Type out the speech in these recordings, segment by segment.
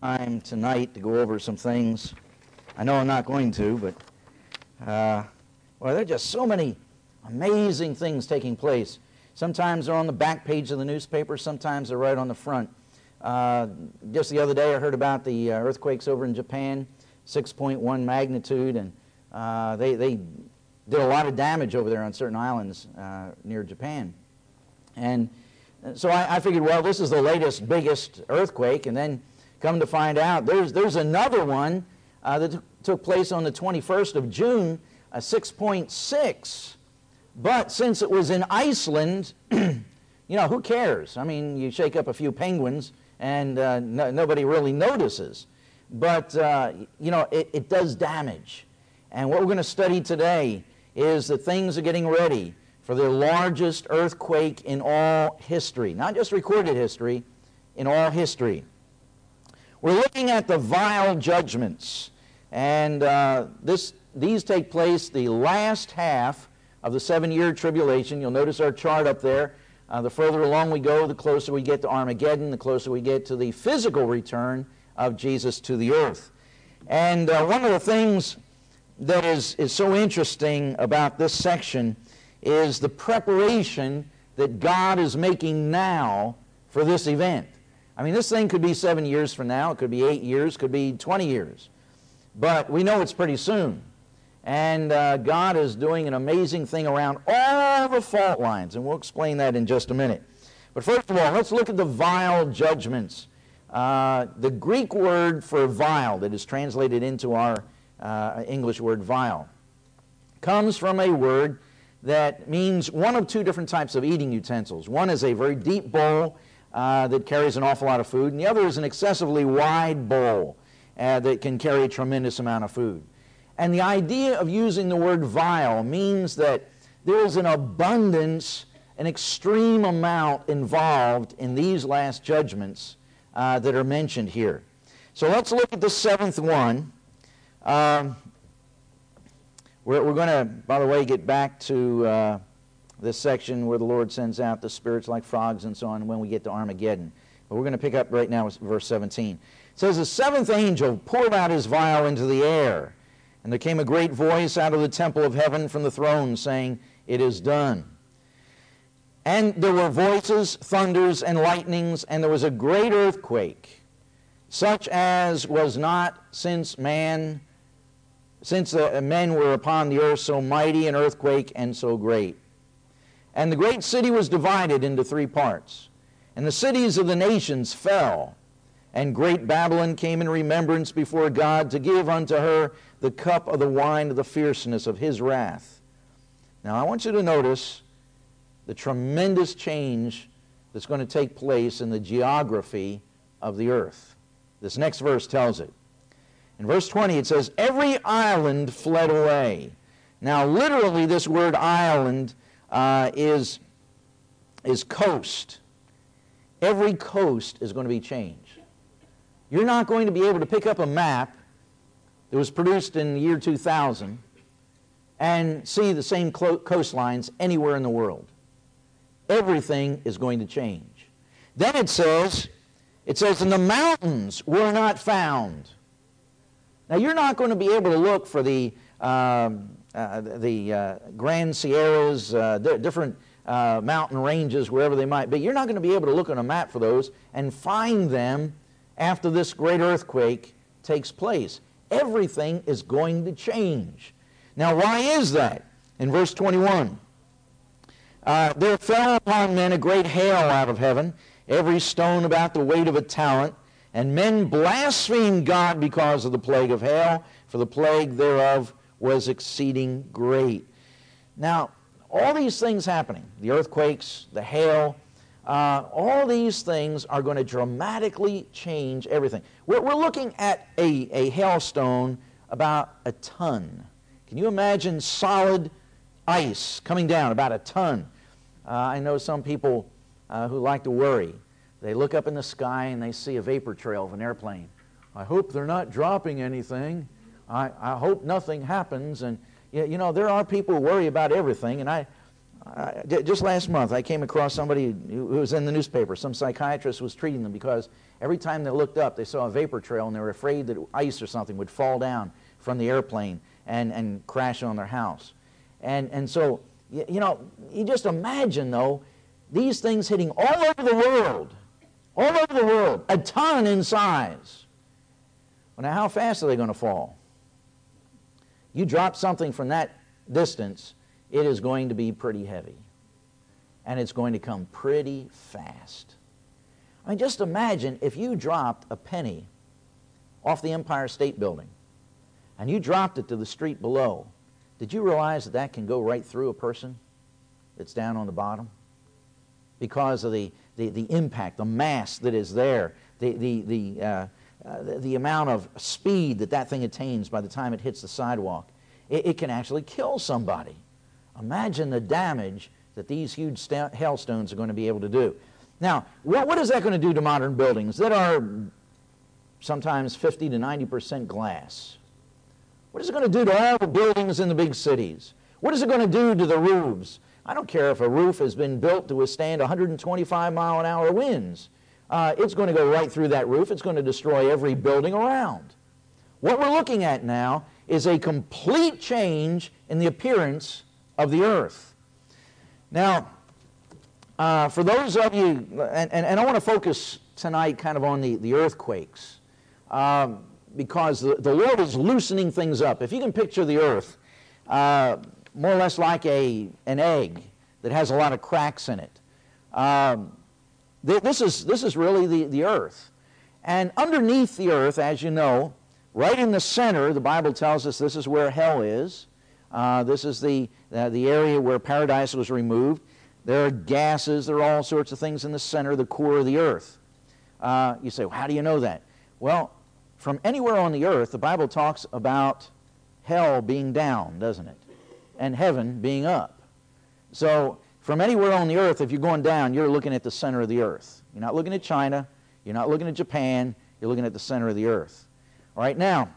time tonight to go over some things. I know I'm not going to, but well, there are just so many amazing things taking place. Sometimes they're on the back page of the newspaper, sometimes they're right on the front. Just the other day I heard about the earthquakes over in Japan, 6.1 magnitude, and they did a lot of damage over there on certain islands near Japan. And so I figured, well, this is the latest, biggest earthquake, and then come to find out there's another one that took place on the 21st of June, a 6.6. But since it was in Iceland, you know, who cares? I mean, you shake up a few penguins and nobody really notices. But, you know, it does damage. And what we're going to study today is that things are getting ready for the largest earthquake in all history. Not just recorded history, in all history. We're looking at the vial judgments. And these take place the last half of the 7-year tribulation. You'll notice our chart up there. The further along we go, the closer we get to Armageddon, the closer we get to the physical return of Jesus to the earth. And one of the things that is so interesting about this section is the preparation that God is making now for this event. I mean, this thing could be 7 years from now, it could be 8 years, could be 20 years. But we know it's pretty soon. And God is doing an amazing thing around all the fault lines, and we'll explain that in just a minute. But first of all, let's look at the vial judgments. The Greek word for vial that is translated into our English word vial comes from a word that means one of two different types of eating utensils. One is a very deep bowl that carries an awful lot of food, and the other is an excessively wide bowl that can carry a tremendous amount of food. And the idea of using the word vial means that there is an abundance, an extreme amount involved in these last judgments that are mentioned here. So let's look at the seventh one. We're going to, by the way, get back to this section where the Lord sends out the spirits like frogs and so on when we get to Armageddon. But we're going to pick up right now with verse 17. It says, "The seventh angel poured out his vial into the air, and there came a great voice out of the temple of heaven from the throne, saying, 'It is done.' And there were voices, thunders, and lightnings, and there was a great earthquake, such as was not since men were upon the earth, so mighty an earthquake and so great. And the great city was divided into 3 parts, and the cities of the nations fell. And great Babylon came in remembrance before God to give unto her the cup of the wine of the fierceness of his wrath." Now I want you to notice the tremendous change that's going to take place in the geography of the earth. This next verse tells it. In verse 20 it says, "Every island fled away." Now literally this word island is coast. Every coast is going to be changed. You're not going to be able to pick up a map that was produced in the year 2000 and see the same coastlines anywhere in the world. Everything is going to change. Then it says, "And the mountains were not found." Now you're not going to be able to look for the Grand Sierras, different mountain ranges, wherever they might be. You're not going to be able to look on a map for those and find them after this great earthquake takes place. Everything is going to change. Now why is that? In verse 21, "There fell upon men a great hail out of heaven, every stone about the weight of a talent, and men blasphemed God because of the plague of hail, for the plague thereof was exceeding great." Now, all these things happening, the earthquakes, the hail, all these things are going to dramatically change everything. We're looking at a hailstone about a ton. Can you imagine solid ice coming down about a ton? I know some people who like to worry. They look up in the sky and they see a vapor trail of an airplane. "I hope they're not dropping anything. I hope nothing happens." And you know, there are people who worry about everything, and Just last month, I came across somebody who was in the newspaper. Some psychiatrist was treating them because every time they looked up, they saw a vapor trail, and they were afraid that ice or something would fall down from the airplane and crash on their house. And so, you know, you just imagine, though, these things hitting all over the world, a ton in size. Well, now, how fast are they going to fall? You drop something from that distance, it is going to be pretty heavy. And it's going to come pretty fast. I mean, just imagine if you dropped a penny off the Empire State Building and you dropped it to the street below. Did you realize that that can go right through a person that's down on the bottom? Because of the impact, the mass that is there, the amount of speed that that thing attains by the time it hits the sidewalk. It can actually kill somebody. Imagine the damage that these huge hailstones are going to be able to do. Now, what is that going to do to modern buildings that are sometimes 50 to 90% glass? What is it going to do to all the buildings in the big cities? What is it going to do to the roofs? I don't care if a roof has been built to withstand 125-mile-an-hour winds. It's going to go right through that roof. It's going to destroy every building around. What we're looking at now is a complete change in the appearance of the earth. Now, for those of you, and I want to focus tonight kind of on the earthquakes, because the Lord is loosening things up. If you can picture the earth more or less like an egg that has a lot of cracks in it, this is really the earth. And underneath the earth, as you know, right in the center, the Bible tells us this is where hell is. This is the area where paradise was removed. There are gases, there are all sorts of things in the center, the core of the earth. You say, well, how do you know that? Well, from anywhere on the earth, the Bible talks about hell being down, doesn't it? And heaven being up. So, from anywhere on the earth, if you're going down, you're looking at the center of the earth. You're not looking at China, you're not looking at Japan, you're looking at the center of the earth. All right, now,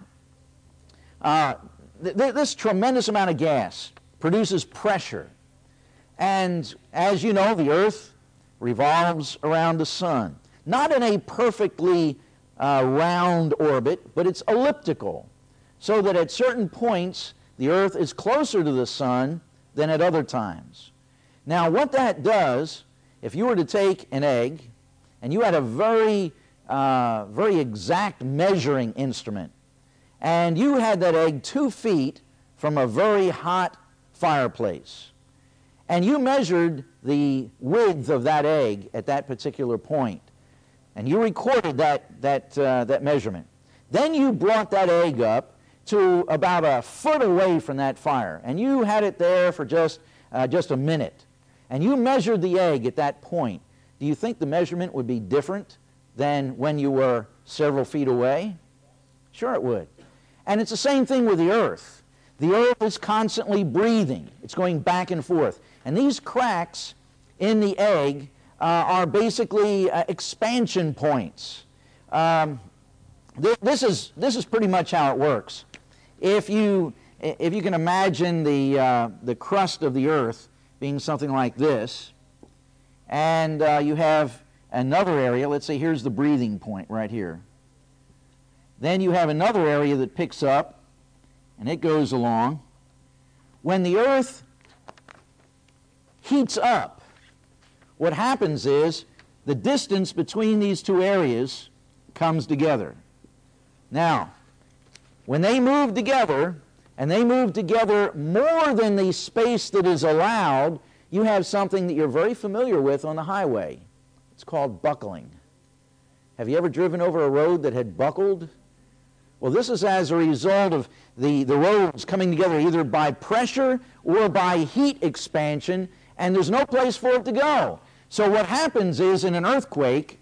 this tremendous amount of gas produces pressure. And as you know, the earth revolves around the sun. Not in a perfectly round orbit, but it's elliptical. So that at certain points, the earth is closer to the sun than at other times. Now, what that does, if you were to take an egg, and you had a very exact measuring instrument, and you had that egg 2 feet from a very hot fireplace, and you measured the width of that egg at that particular point, and you recorded that measurement. Then you brought that egg up to about a foot away from that fire, and you had it there for just a minute, and you measured the egg at that point. Do you think the measurement would be different than when you were several feet away? Sure it would. And it's the same thing with the earth. The earth is constantly breathing. It's going back and forth. And these cracks in the egg are basically expansion points. This is pretty much how it works. If you can imagine the crust of the earth being something like this, and you have another area, let's say here's the breathing point right here. Then you have another area that picks up, and it goes along. When the earth heats up, what happens is the distance between these two areas comes together. Now, when they move together, and they move together more than the space that is allowed, you have something that you're very familiar with on the highway. It's called buckling. Have you ever driven over a road that had buckled? Well, this is as a result of the roads coming together either by pressure or by heat expansion, and there's no place for it to go. So what happens is, in an earthquake,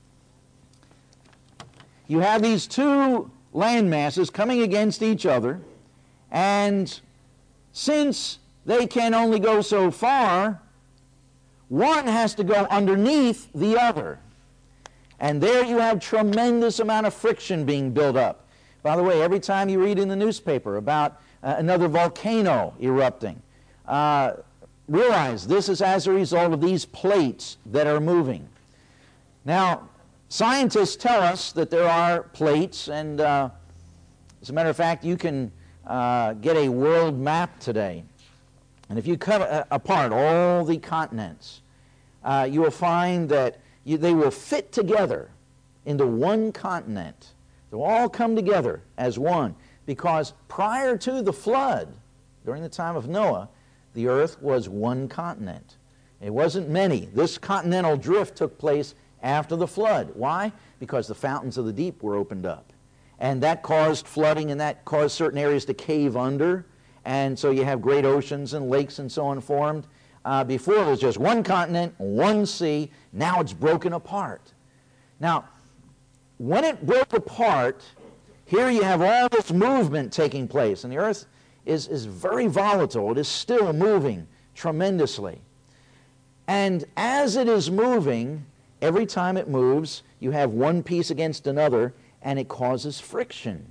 you have these two land masses coming against each other, and since they can only go so far, one has to go underneath the other. And there you have tremendous amount of friction being built up. By the way, every time you read in the newspaper about another volcano erupting, realize this is as a result of these plates that are moving. Now, scientists tell us that there are plates, and as a matter of fact, you can get a world map today. And if you cut apart all the continents, you will find that they will fit together into one continent. They'll all come together as one, because prior to the flood, during the time of Noah, the earth was one continent. It wasn't many. This continental drift took place after the flood. Why? Because the fountains of the deep were opened up. And that caused flooding, and that caused certain areas to cave under. And so you have great oceans and lakes and so on formed. Before it was just one continent, one sea. Now it's broken apart. Now, when it broke apart, here you have all this movement taking place. And the earth is very volatile. It is still moving tremendously. And as it is moving, every time it moves, you have one piece against another, and it causes friction.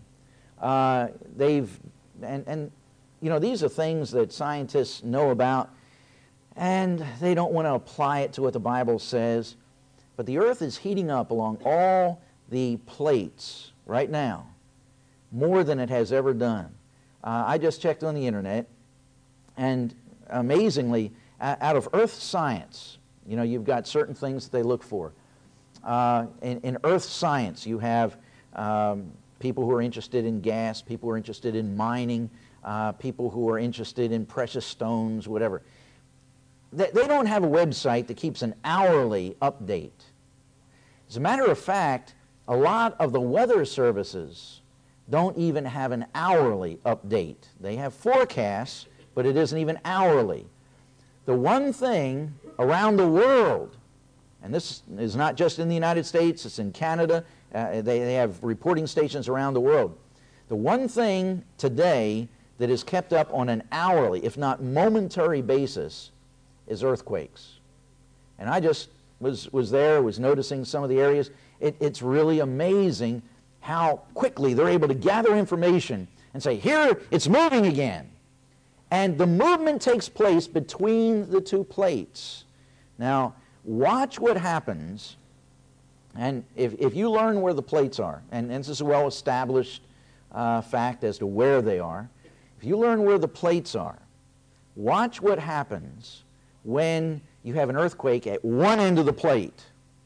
These are things that scientists know about, and they don't want to apply it to what the Bible says. But the earth is heating up along all the plates right now, more than it has ever done. I just checked on the internet, and amazingly, out of earth science, you've got certain things that they look for. In earth science, you have people who are interested in gas, people who are interested in mining, people who are interested in precious stones, whatever. They don't have a website that keeps an hourly update. As a matter of fact, a lot of the weather services don't even have an hourly update. They have forecasts, but it isn't even hourly. The one thing around the world, and this is not just in the United States, it's in Canada, they have reporting stations around the world. The one thing today that is kept up on an hourly, if not momentary basis, is earthquakes. And I just was noticing some of the areas. It's really amazing how quickly they're able to gather information and say, here, it's moving again. And the movement takes place between the two plates. Now, watch what happens, and if you learn where the plates are, and this is a well-established fact as to where they are, if you learn where the plates are, watch what happens when you have an earthquake at one end of the plate.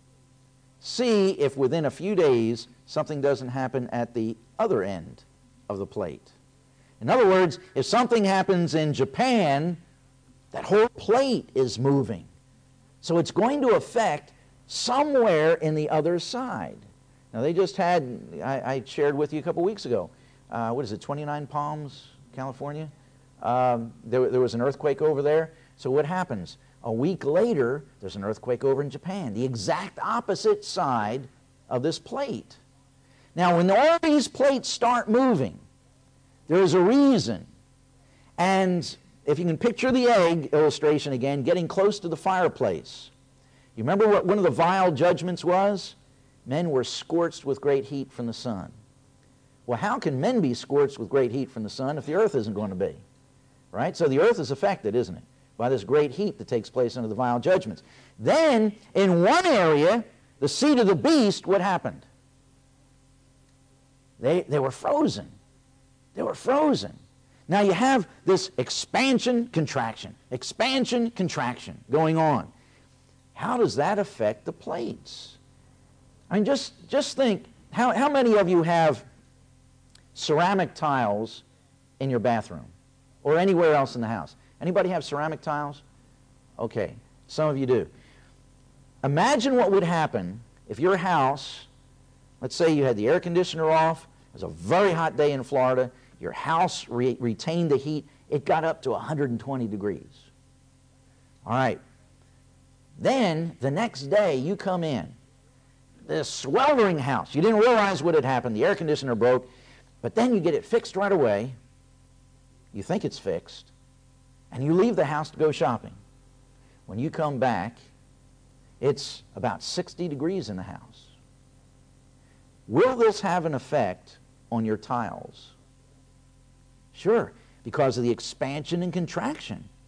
See if within a few days something doesn't happen at the other end of the plate. In other words, if something happens in Japan, that whole plate is moving. So it's going to affect somewhere in the other side. Now they just had, I shared with you a couple weeks ago, 29 Palms, California? There was an earthquake over there. So what happens? A week later, there's an earthquake over in Japan, the exact opposite side of this plate. Now, when all these plates start moving, there's a reason. And if you can picture the egg illustration again, getting close to the fireplace. You remember what one of the vile judgments was? Men were scorched with great heat from the sun. Well, how can men be scorched with great heat from the sun if the earth isn't going to be? Right? So the earth is affected, isn't it, by this great heat that takes place under the vile judgments. Then, in one area, the seed of the beast, what happened? They were frozen. They were frozen. Now you have this expansion, contraction going on. How does that affect the plates? I mean, just think, how many of you have ceramic tiles in your bathroom or anywhere else in the house? Anybody have ceramic tiles? Okay, some of you do. Imagine what would happen if your house, let's say you had the air conditioner off, it was a very hot day in Florida, your house retained the heat, it got up to 120 degrees. All right. Then, the next day, you come in, this sweltering house, you didn't realize what had happened, the air conditioner broke, but then you get it fixed right away, you think it's fixed, and you leave the house to go shopping. When you come back, it's about 60 degrees in the house. Will this have an effect on your tiles? Sure, because of the expansion and contraction.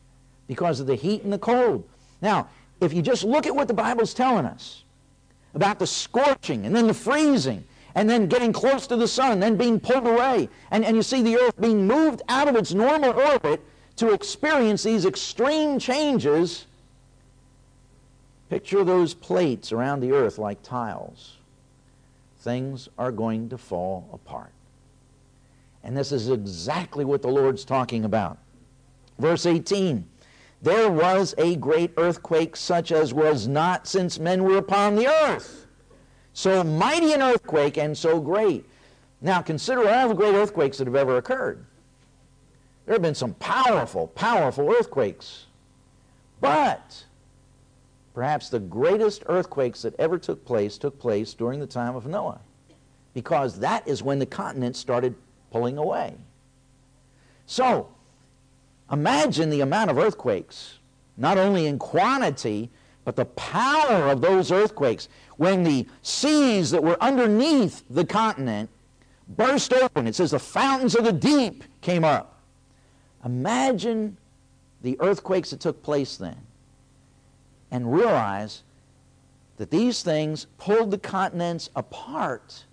because of the heat and the cold. Now, if you just look at what the Bible's telling us about the scorching and then the freezing and then getting close to the sun, then being pulled away, and you see the earth being moved out of its normal orbit to experience these extreme changes, picture those plates around the earth like tiles. Things are going to fall apart. And this is exactly what the Lord's talking about. Verse 18, there was a great earthquake such as was not since men were upon the earth. So mighty an earthquake and so great. Now consider all the great earthquakes that have ever occurred. There have been some powerful, powerful earthquakes. But perhaps the greatest earthquakes that ever took place during the time of Noah, because that is when the continent started pulling away. So imagine the amount of earthquakes, not only in quantity, but the power of those earthquakes when the seas that were underneath the continent burst open. It says the fountains of the deep came up. Imagine the earthquakes that took place then, and realize that these things pulled the continents apart.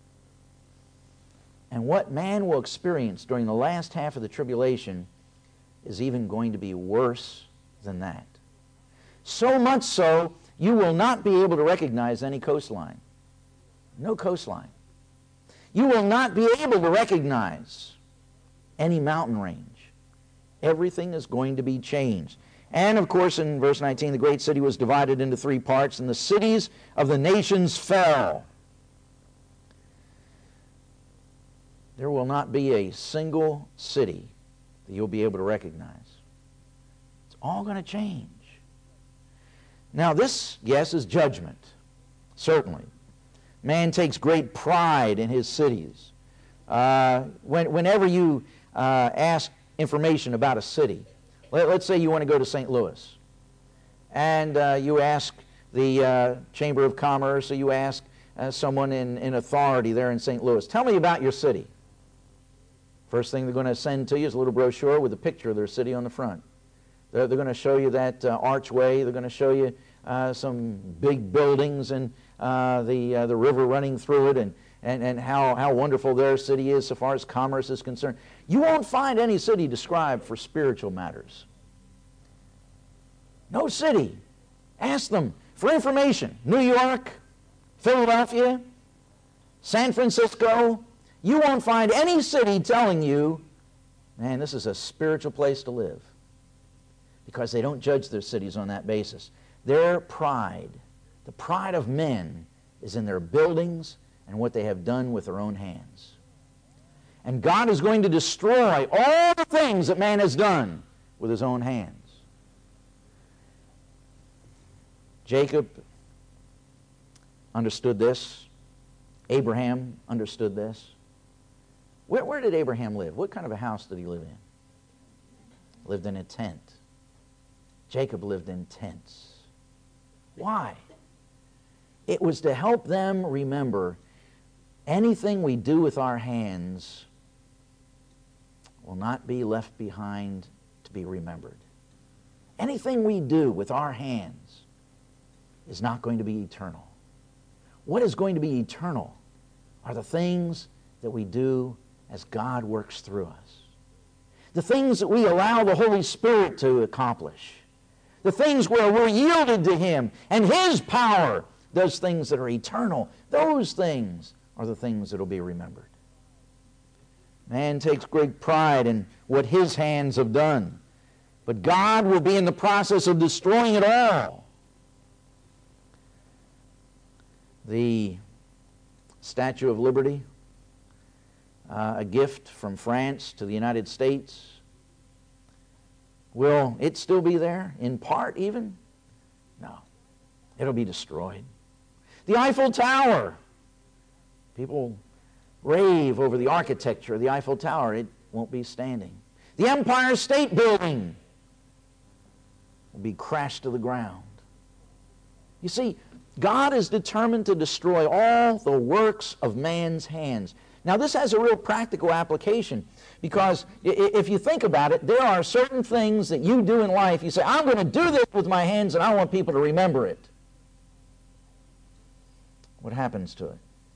And what man will experience during the last half of the tribulation is even going to be worse than that. So much so, you will not be able to recognize any coastline. No coastline. You will not be able to recognize any mountain range. Everything is going to be changed. And of course, in verse 19, the great city was divided into 3 parts, and the cities of the nations fell. There will not be a single city that you'll be able to recognize. It's all going to change. Now this, yes, is judgment, certainly. Man takes great pride in his cities. Whenever you ask information about a city, let's say you want to go to St. Louis, and you ask the Chamber of Commerce, or you ask someone in authority there in St. Louis, tell me about your city. First thing they're going to send to you is a little brochure with a picture of their city on the front. They're going to show you that archway. They're going to show you some big buildings and the river running through it, and how wonderful their city is so far as commerce is concerned. You won't find any city described for spiritual matters. No city. Ask them for information. New York, Philadelphia, San Francisco. You won't find any city telling you, man, this is a spiritual place to live. Because they don't judge their cities on that basis. Their pride, the pride of men, is in their buildings and what they have done with their own hands. And God is going to destroy all the things that man has done with his own hands. Jacob understood this. Abraham understood this. Where did Abraham live? What kind of a house did he live in? Lived in a tent. Jacob lived in tents. Why? It was to help them remember anything we do with our hands will not be left behind to be remembered. Anything we do with our hands is not going to be eternal. What is going to be eternal are the things that we do as God works through us. The things that we allow the Holy Spirit to accomplish. The things where we're yielded to Him and His power does things that are eternal. Those things are the things that will be remembered. Man takes great pride in what his hands have done. But God will be in the process of destroying it all. The Statue of Liberty, a gift from France to the United States. Will it still be there, in part even? No. It'll be destroyed. The Eiffel Tower. People rave over the architecture of the Eiffel Tower. It won't be standing. The Empire State Building will be crashed to the ground. You see, God is determined to destroy all the works of man's hands. Now, this has a real practical application, because if you think about it, there are certain things that you do in life. You say, I'm going to do this with my hands, and I want people to remember it. What happens to it?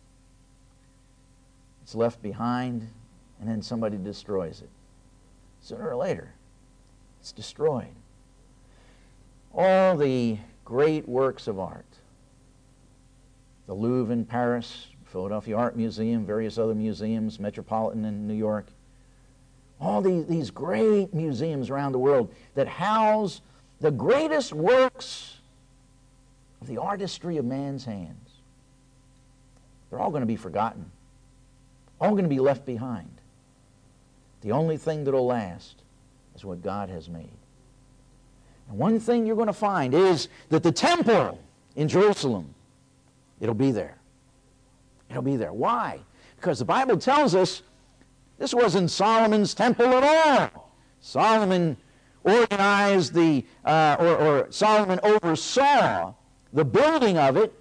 It's left behind, and then somebody destroys it. Sooner or later, it's destroyed. All the great works of art, the Louvre in Paris, Philadelphia Art Museum, various other museums, Metropolitan in New York, all these great museums around the world that house the greatest works of the artistry of man's hands, they're all going to be forgotten, all going to be left behind. The only thing that will last is what God has made. And one thing you're going to find is that the temple in Jerusalem, it'll be there. It'll be there. Why? Because the Bible tells us this wasn't Solomon's temple at all. Solomon organized or Solomon oversaw the building of it.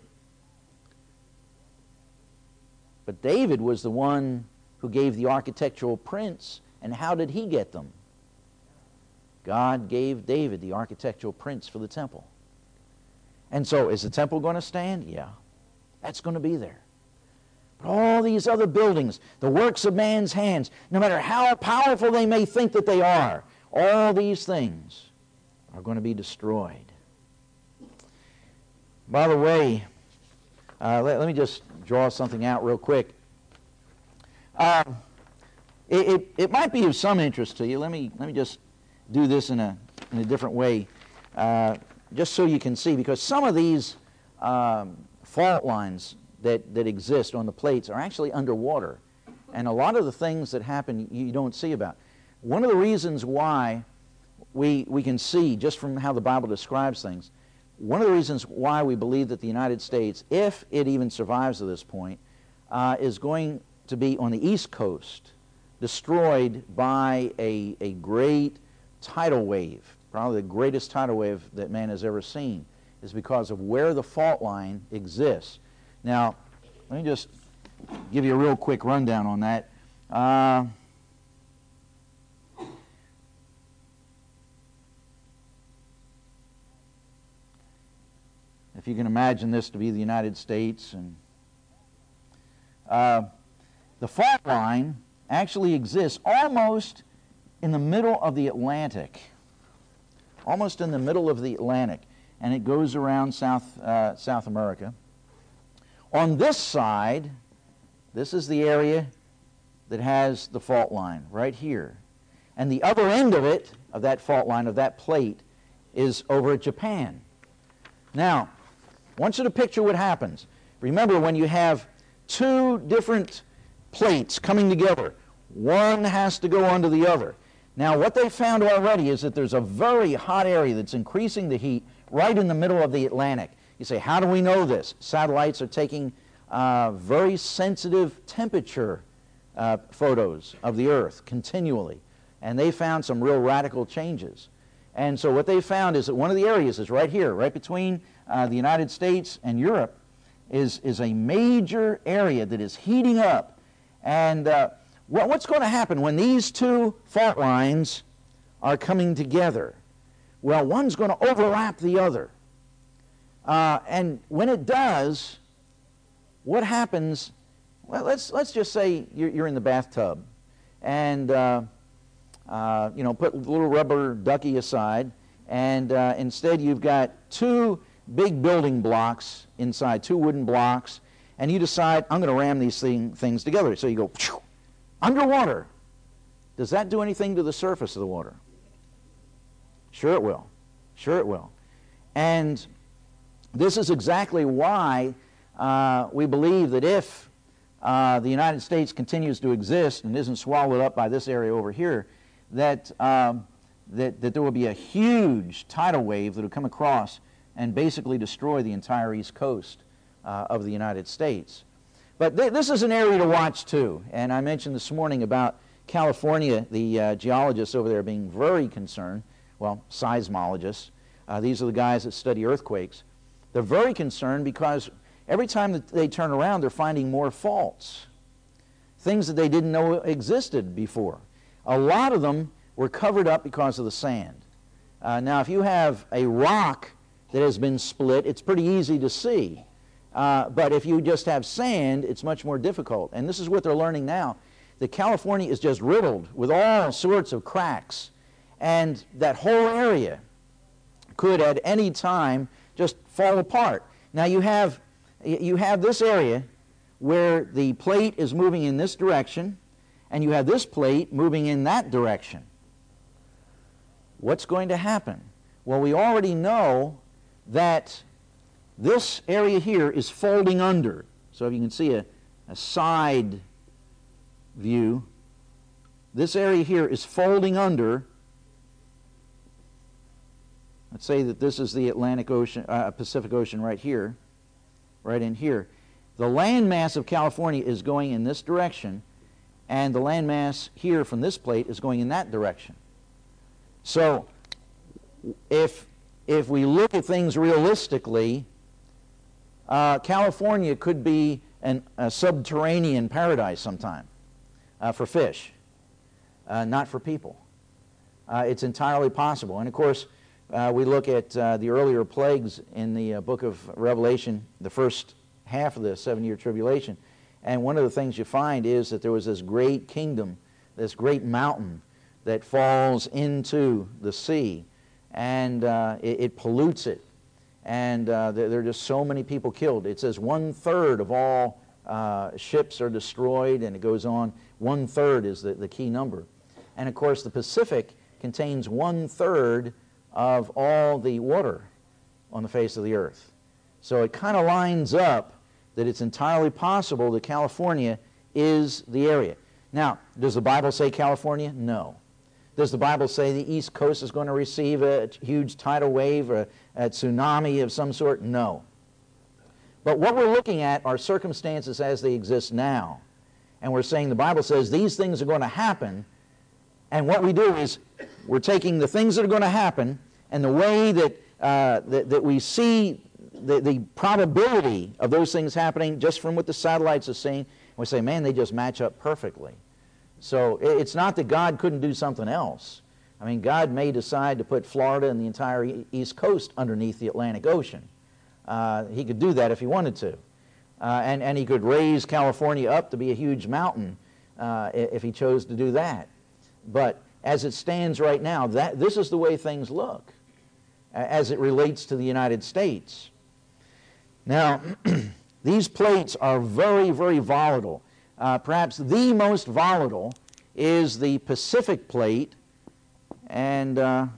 But David was the one who gave the architectural prints. And how did he get them? God gave David the architectural prints for the temple. And so, is the temple going to stand? Yeah. That's going to be there. But all these other buildings, the works of man's hands, no matter how powerful they may think that they are, all these things are going to be destroyed. By the way, let me just draw something out real quick. It might be of some interest to you. Let me just do this in a different way, just so you can see, because some of these fault lines that exist on the plates are actually underwater, and a lot of the things that happen you don't see about. One of the reasons why we can see, just from how the Bible describes things, one of the reasons why we believe that the United States, if it even survives to this point, is going to be on the East Coast, destroyed by a great tidal wave, probably the greatest tidal wave that man has ever seen, is because of where the fault line exists. Now, let me just give you a real quick rundown on that. If you can imagine this to be the United States, and the fault line actually exists almost in the middle of the Atlantic, almost in the middle of the Atlantic, and it goes around South America. On this side, this is the area that has the fault line right here, and the other end of it, of that fault line, of that plate, is over at Japan. Now, I want you to picture what happens. Remember, when you have two different plates coming together, one has to go onto the other. Now, what they found already is that there's a very hot area that's increasing the heat right in the middle of the Atlantic. You say, how do we know this? Satellites are taking very sensitive temperature photos of the Earth continually, and they found some real radical changes. And so what they found is that one of the areas is right here, right between the United States and Europe, is a major area that is heating up. And what's going to happen when these two fault lines are coming together? Well, one's going to overlap the other. And when it does, what happens? Well, let's just say you're in the bathtub, and you know, put a little rubber ducky aside, and instead you've got two big building blocks inside, two wooden blocks, and you decide, I'm going to ram these things together. So you go underwater. Does that do anything to the surface of the water? Sure it will. Sure it will. And this is exactly why we believe that if the United States continues to exist and isn't swallowed up by this area over here, that there will be a huge tidal wave that will come across and basically destroy the entire east coast of the United States. But this is an area to watch too. And I mentioned this morning about California, the geologists over there being very concerned, well, seismologists. These are the guys that study earthquakes. They're very concerned because every time that they turn around, they're finding more faults, things that they didn't know existed before. A lot of them were covered up because of the sand. Now, if you have a rock that has been split, it's pretty easy to see. But if you just have sand, it's much more difficult. And this is what they're learning now, that California is just riddled with all sorts of cracks. And that whole area could at any time just fall apart. Now you have this area where the plate is moving in this direction, and you have this plate moving in that direction. What's going to happen? Well, we already know that this area here is folding under. So if you can see a side view, this area here is folding under. Let's say that this is the Atlantic Ocean, Pacific Ocean right here, right in here. The landmass of California is going in this direction, and the landmass here from this plate is going in that direction. So if we look at things realistically, California could be a subterranean paradise sometime for fish, not for people. It's entirely possible. And of course, we look at the earlier plagues in the book of Revelation, the first half of the 7-year tribulation. And one of the things you find is that there was this great kingdom, this great mountain that falls into the sea, and it pollutes it. And there are just so many people killed. It says 1/3 of all ships are destroyed, and it goes on. 1/3 is the key number. And of course, the Pacific contains 1/3 of all the water on the face of the earth. So it kind of lines up that it's entirely possible that California is the area. Now, does the Bible say California? No. Does the Bible say the East Coast is going to receive a huge tidal wave or a tsunami of some sort? No. But what we're looking at are circumstances as they exist now. And we're saying the Bible says these things are going to happen. And what we do is we're taking the things that are going to happen and the way that, that we see the probability of those things happening just from what the satellites are seeing, and we say, man, they just match up perfectly. So it's not that God couldn't do something else. I mean, God may decide to put Florida and the entire East Coast underneath the Atlantic Ocean. He could do that if he wanted to. And he could raise California up to be a huge mountain if he chose to do that. But as it stands right now, this is the way things look as it relates to the United States. Now, these plates are very, very volatile. Perhaps the most volatile is the Pacific plate. And have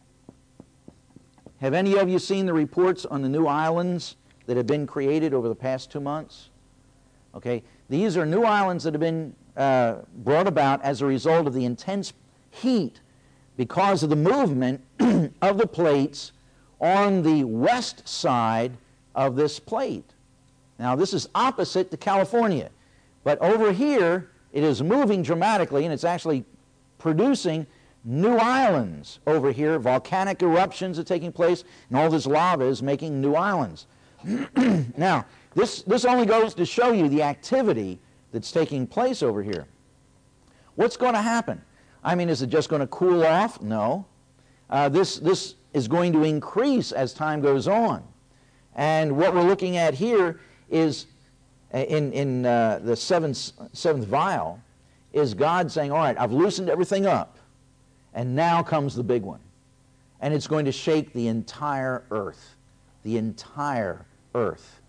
any of you seen the reports on the new islands that have been created over the past 2 months? Okay, these are new islands that have been brought about as a result of the intense heat because of the movement of the plates on the west side of this plate. Now, this is opposite to California, but over here it is moving dramatically, and it's actually producing new islands over here. Volcanic eruptions are taking place, and all this lava is making new islands. Now, this only goes to show you the activity that's taking place over here. What's going to happen? I mean, is it just going to cool off? No. This is going to increase as time goes on. And what we're looking at here is, in the seventh vial, is God saying, all right, I've loosened everything up, and now comes the big one. And it's going to shake the entire earth. The entire earth.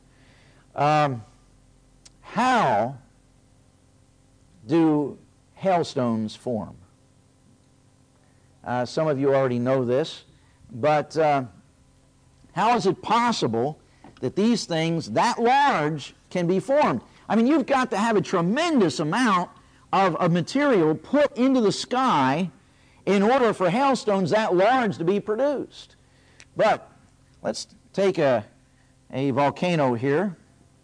How do hailstones form? Some of you already know this, but how is it possible that these things that large can be formed? I mean, you've got to have a tremendous amount of material put into the sky in order for hailstones that large to be produced. But let's take a volcano here,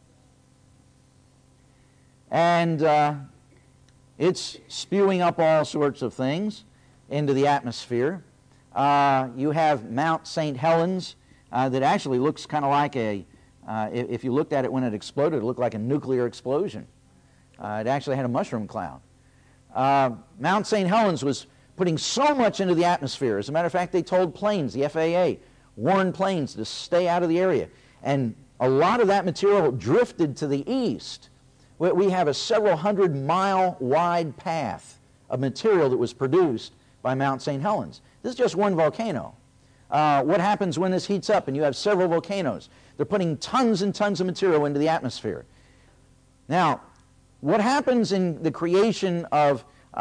and it's spewing up all sorts of things into the atmosphere. You have Mount St. Helens that actually looks kind of like if you looked at it when it exploded, it looked like a nuclear explosion. It actually had a mushroom cloud. Mount St. Helens was putting so much into the atmosphere. As a matter of fact, they told planes, the FAA warned planes to stay out of the area. And a lot of that material drifted to the east. We have a several hundred-mile wide path of material that was produced by Mount St. Helens. This is just one volcano. What happens when this heats up and you have several volcanoes? They're putting tons and tons of material into the atmosphere. Now, what happens in the creation of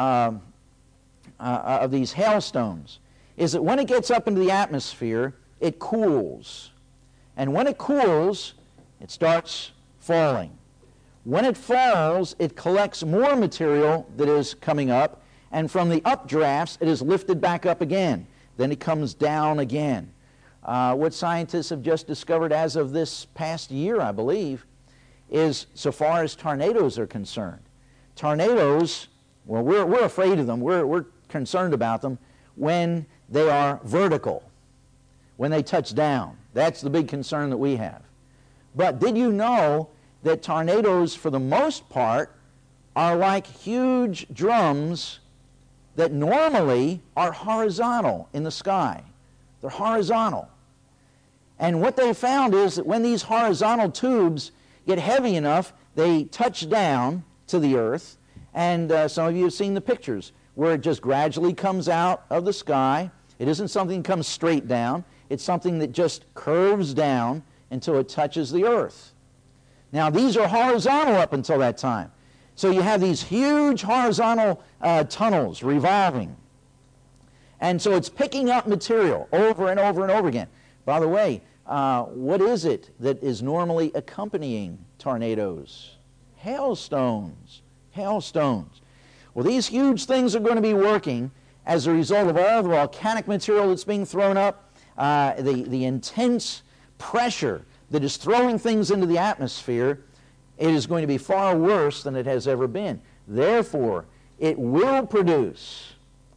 these hailstones is that when it gets up into the atmosphere, it cools. And when it cools, it starts falling. When it falls, it collects more material that is coming up, and from the updrafts, it is lifted back up again. Then it comes down again. What scientists have just discovered as of this past year, I believe, is so far as tornadoes are concerned. Tornadoes, well, we're afraid of them. We're concerned about them when they are vertical, when they touch down. That's the big concern that we have. But did you know that tornadoes, for the most part, are like huge drums that normally are horizontal in the sky? They're horizontal. And what they found is that when these horizontal tubes get heavy enough, they touch down to the earth. And some of you have seen the pictures where it just gradually comes out of the sky. It isn't something that comes straight down. It's something that just curves down until it touches the earth. Now, these are horizontal up until that time. So you have these huge horizontal tunnels revolving. And so it's picking up material over and over and over again. By the way, what is it that is normally accompanying tornadoes? Hailstones. Hailstones. Well, these huge things are going to be working as a result of all the volcanic material that's being thrown up, the intense pressure that is throwing things into the atmosphere. It is going to be far worse than it has ever been. Therefore, it will produce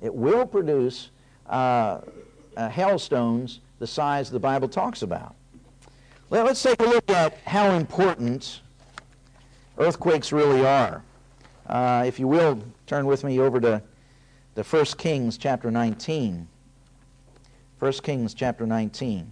hailstones the size the Bible talks about. Well, let's take a look at how important earthquakes really are. If you will, turn with me over to 1 Kings chapter 19. 1 Kings chapter 19.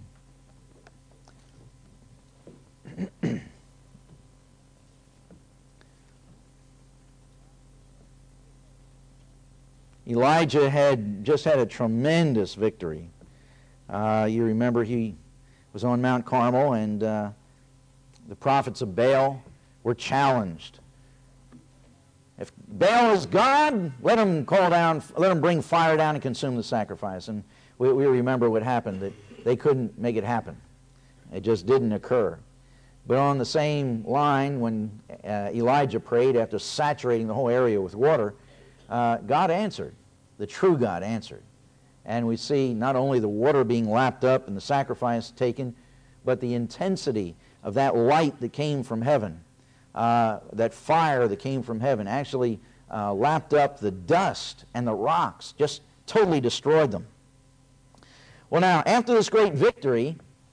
Elijah had just had a tremendous victory. You remember he was on Mount Carmel, and the prophets of Baal were challenged. If Baal is God, let him bring fire down and consume the sacrifice. And we remember what happened, that they couldn't make it happen. It just didn't occur. But on the same line, when Elijah prayed after saturating the whole area with water, God answered. The true God answered. And we see not only the water being lapped up and the sacrifice taken, but the intensity of that light that came from heaven, that fire that came from heaven, actually lapped up the dust and the rocks, just totally destroyed them. Well, now, after this great victory,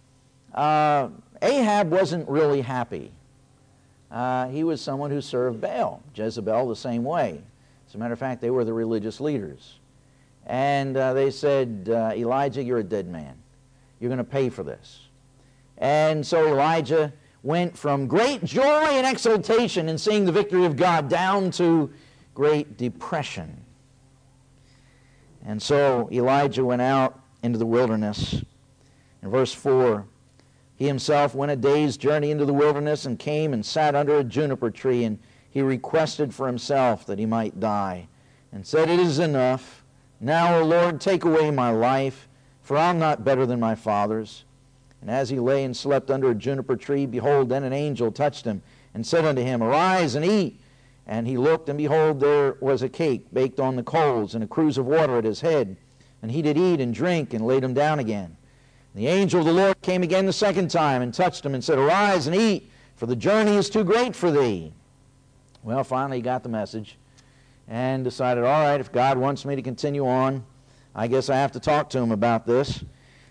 Ahab wasn't really happy. He was someone who served Baal. Jezebel the same way. As a matter of fact, they were the religious leaders. And they said, Elijah, you're a dead man. You're going to pay for this. And so Elijah went from great joy and exultation in seeing the victory of God down to great depression. And so Elijah went out into the wilderness. In verse 4, he himself went a day's journey into the wilderness and came and sat under a juniper tree, and he requested for himself that he might die, and said, it is enough. Now, O Lord, take away my life, for I'm not better than my fathers. And as he lay and slept under a juniper tree, behold, then an angel touched him, and said unto him, arise and eat. And he looked, and behold, there was a cake baked on the coals, and a cruse of water at his head. And he did eat and drink, and laid him down again. And the angel of the Lord came again the second time, and touched him, and said, arise and eat, for the journey is too great for thee. Well, finally he got the message and decided, all right, if God wants me to continue on, I guess I have to talk to him about this.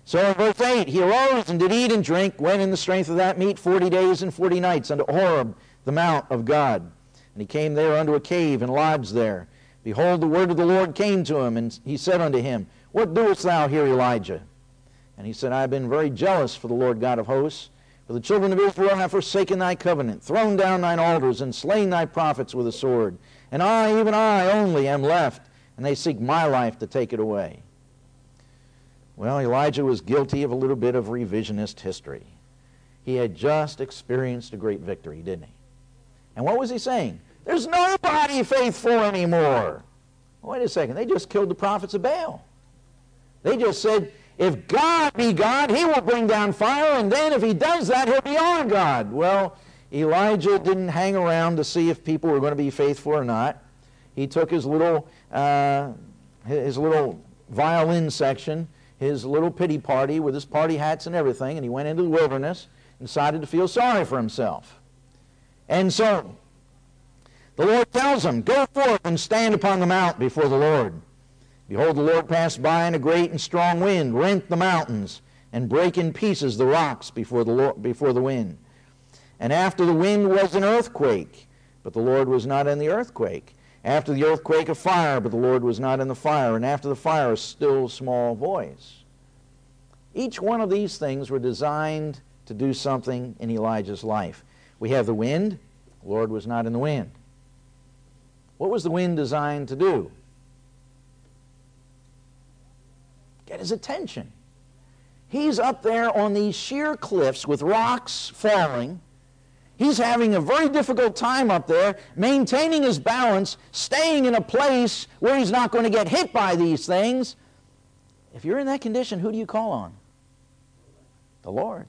So in verse 8, he arose and did eat and drink, went in the strength of that meat 40 days and 40 nights unto Horeb, the mount of God. And he came there unto a cave and lodged there. Behold, the word of the Lord came to him, and he said unto him, What doest thou here, Elijah? And he said, I have been very jealous for the Lord God of hosts, for the children of Israel have forsaken thy covenant, thrown down thine altars, and slain thy prophets with a sword. And I, even I only, am left, and they seek my life to take it away. Well, Elijah was guilty of a little bit of revisionist history. He had just experienced a great victory, didn't he? And what was he saying? There's nobody faithful anymore. Wait a second, they just killed the prophets of Baal. They just said, if God be God, he will bring down fire, and then if he does that, he'll be our God. Well, Elijah didn't hang around to see if people were going to be faithful or not. He took his little violin section, his little pity party with his party hats and everything, and he went into the wilderness and decided to feel sorry for himself. And so the Lord tells him, Go forth and stand upon the mount before the Lord. Behold, the Lord passed by, and a great and strong wind rent the mountains and brake in pieces the rocks before the wind. And after the wind was an earthquake, but the Lord was not in the earthquake. After the earthquake a fire, but the Lord was not in the fire. And after the fire a still small voice. Each one of these things were designed to do something in Elijah's life. We have the wind. The Lord was not in the wind. What was the wind designed to do? Get his attention. He's up there on these sheer cliffs with rocks falling. He's having a very difficult time up there, maintaining his balance, staying in a place where he's not going to get hit by these things. If you're in that condition, who do you call on? The Lord.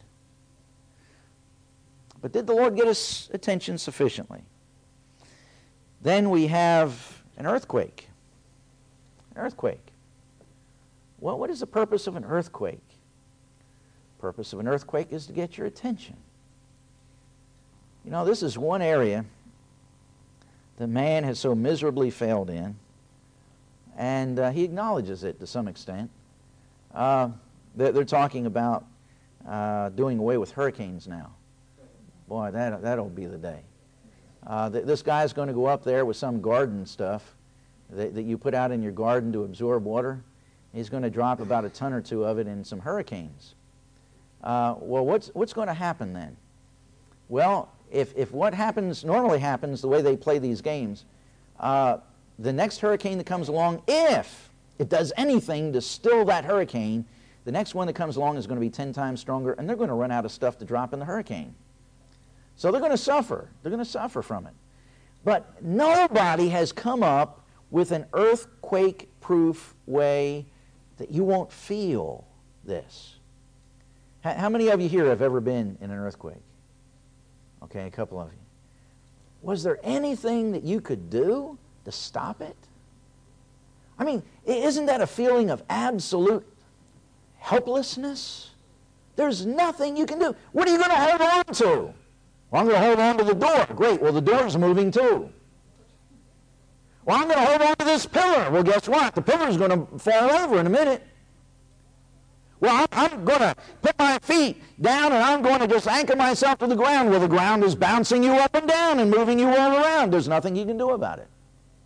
But did the Lord get his attention sufficiently? Then we have an earthquake. An earthquake. Well, what is the purpose of an earthquake? The purpose of an earthquake is to get your attention. You know, this is one area that man has so miserably failed in, and he acknowledges it to some extent. They're talking about doing away with hurricanes now. Boy, that'll be the day. This guy's going to go up there with some garden stuff that you put out in your garden to absorb water. He's going to drop about a ton or two of it in some hurricanes. Well, what's going to happen then? Well, if what normally happens, the way they play these games, the next hurricane that comes along, if it does anything to still that hurricane, the next one that comes along is going to be 10 times stronger, and they're going to run out of stuff to drop in the hurricane. So they're going to suffer. They're going to suffer from it. But nobody has come up with an earthquake-proof way that you won't feel this. How many of you here have ever been in an earthquake? Okay, a couple of you. Was there anything that you could do to stop it? I mean, isn't that a feeling of absolute helplessness? There's nothing you can do. What are you going to hold on to? Well, I'm going to hold on to the door. Great, well, the door's moving too. Well, I'm going to hold on to this pillar. Well, guess what? The pillar's going to fall over in a minute. Well, I'm going to put my feet down and I'm going to just anchor myself to the ground. Well, the ground is bouncing you up and down and moving you all around. There's nothing you can do about it.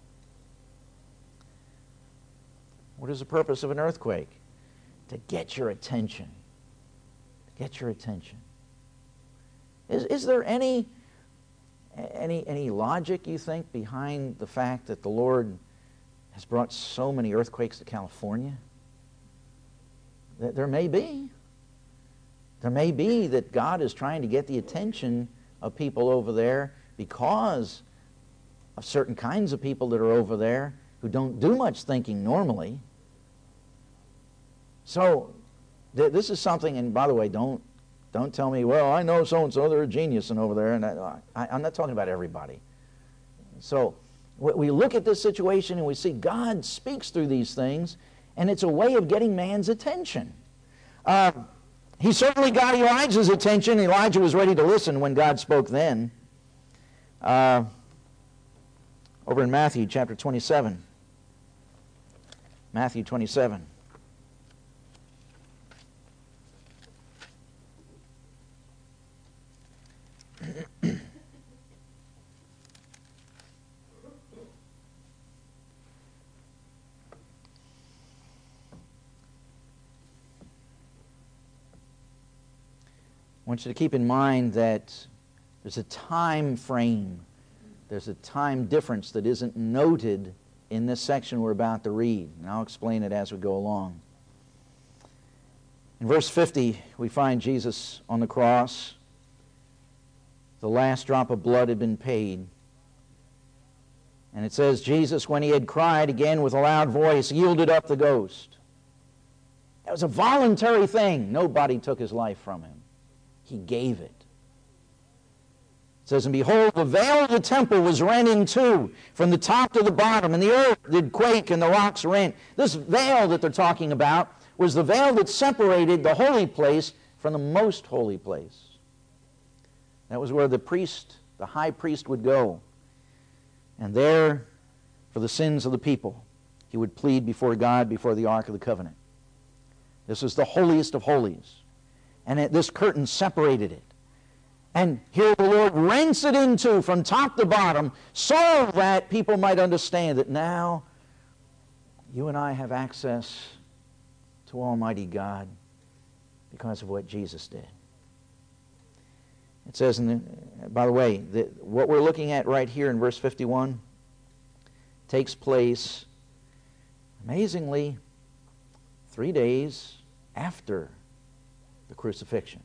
What is the purpose of an earthquake? To get your attention. To get your attention. Is there any logic, you think, behind the fact that the Lord has brought so many earthquakes to California? There may be. There may be that God is trying to get the attention of people over there because of certain kinds of people that are over there who don't do much thinking normally. So this is something, and by the way, don't tell me, well, I know so-and-so, they're a genius and over there. And I'm not talking about everybody. So we look at this situation and we see God speaks through these things, and it's a way of getting man's attention. He certainly got Elijah's attention. Elijah was ready to listen when God spoke then. Over in Matthew chapter 27. Matthew 27. want you to keep in mind that there's a time frame. There's a time difference that isn't noted in this section we're about to read. And I'll explain it as we go along. In verse 50, we find Jesus on the cross. The last drop of blood had been paid. And it says, Jesus, when he had cried again with a loud voice, yielded up the ghost. That was a voluntary thing. Nobody took his life from him. He gave it. It says, and behold, the veil of the temple was rent in two, from the top to the bottom, and the earth did quake, and the rocks rent. This veil that they're talking about was the veil that separated the holy place from the most holy place. That was where the priest, the high priest, would go. And there, for the sins of the people, he would plead before God, before the Ark of the Covenant. This was the holiest of holies. And this curtain separated it. And here the Lord rents it in two from top to bottom so that people might understand that now you and I have access to Almighty God because of what Jesus did. It says, by the way, that what we're looking at right here in verse 51 takes place, amazingly, 3 days after the crucifixion.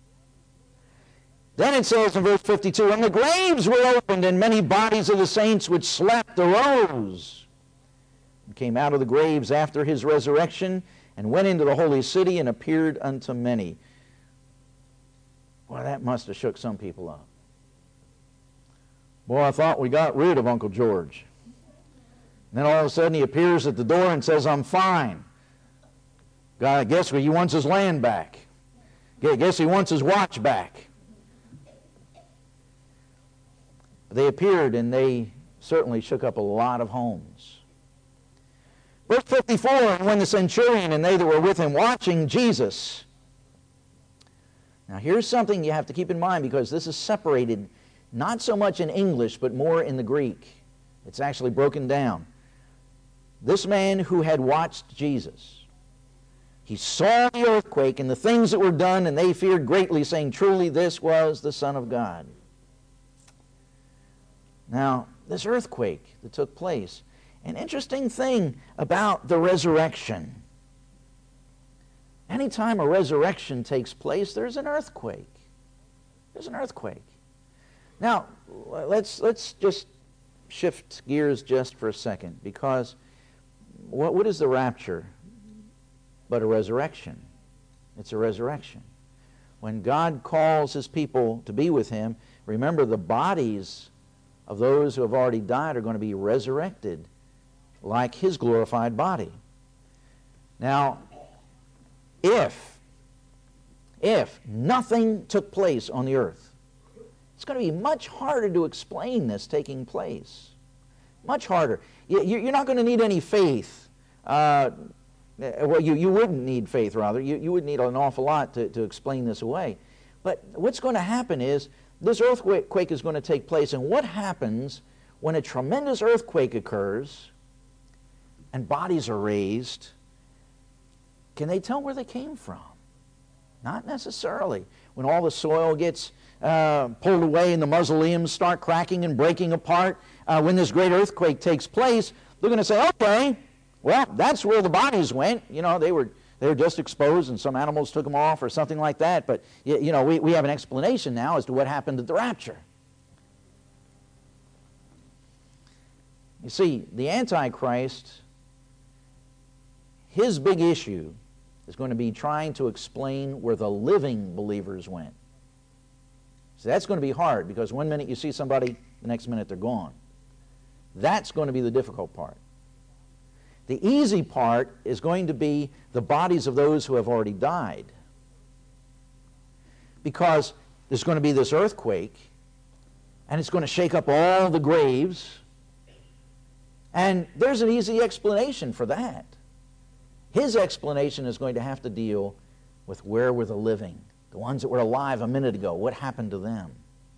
Then it says in verse 52, and the graves were opened, and many bodies of the saints which slept arose and came out of the graves after his resurrection and went into the holy city and appeared unto many. Well, that must have shook some people up. Boy, I thought we got rid of Uncle George. And then all of a sudden he appears at the door and says, I'm fine. God, I guess he wants his land back. I guess he wants his watch back. They appeared and they certainly shook up a lot of homes. Verse 54, and when the centurion and they that were with him watching Jesus. Now here's something you have to keep in mind, because this is separated not so much in English but more in the Greek. It's actually broken down. This man who had watched Jesus, he saw the earthquake and the things that were done, and they feared greatly, saying, truly this was the Son of God. Now, this earthquake that took place, an interesting thing about the resurrection. Anytime a resurrection takes place, there's an earthquake. There's an earthquake. Now, let's just shift gears just for a second, because what is the rapture but a resurrection? It's a resurrection. When God calls his people to be with him, remember the bodies of those who have already died are going to be resurrected like his glorified body. Now, if nothing took place on the earth, it's going to be much harder to explain this taking place. Much harder. You're not going to need any faith. Well, you wouldn't need faith, rather. You would need an awful lot to explain this away. But what's going to happen is this earthquake is going to take place, and what happens when a tremendous earthquake occurs and bodies are raised? Can they tell where they came from? Not necessarily. When all the soil gets pulled away and the mausoleums start cracking and breaking apart, when this great earthquake takes place, they're going to say, okay, well, that's where the bodies went. You know, they were just exposed and some animals took them off or something like that. But, you know, we have an explanation now as to what happened at the rapture. You see, the Antichrist, his big issue is going to be trying to explain where the living believers went. So that's going to be hard, because one minute you see somebody, the next minute they're gone. That's going to be the difficult part. The easy part is going to be the bodies of those who have already died. Because there's going to be this earthquake, and it's going to shake up all the graves, and there's an easy explanation for that. His explanation is going to have to deal with where were the living, the ones that were alive a minute ago. What happened to them?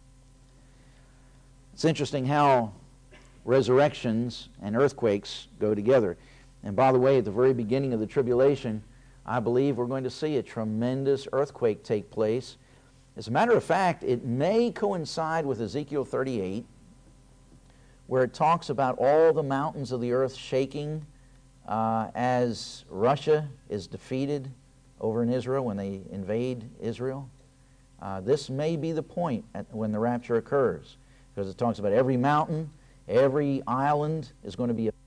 It's interesting how resurrections and earthquakes go together. And by the way, at the very beginning of the tribulation, I believe we're going to see a tremendous earthquake take place. As a matter of fact, it may coincide with Ezekiel 38, where it talks about all the mountains of the earth shaking as Russia is defeated over in Israel when they invade Israel. This may be the point when the rapture occurs, because it talks about every mountain, every island is going to be